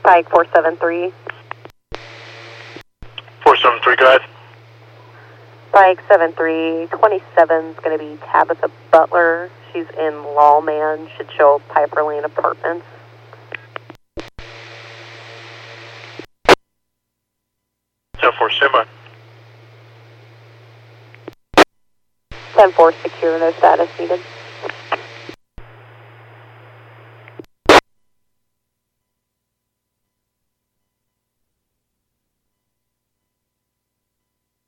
Pike 473. 473, go ahead. Pike 7327 is going to be Tabitha Butler. She's in Lawman. Should show Piper Lane Apartments. 10-4, standby. 10-4 secure, no status needed.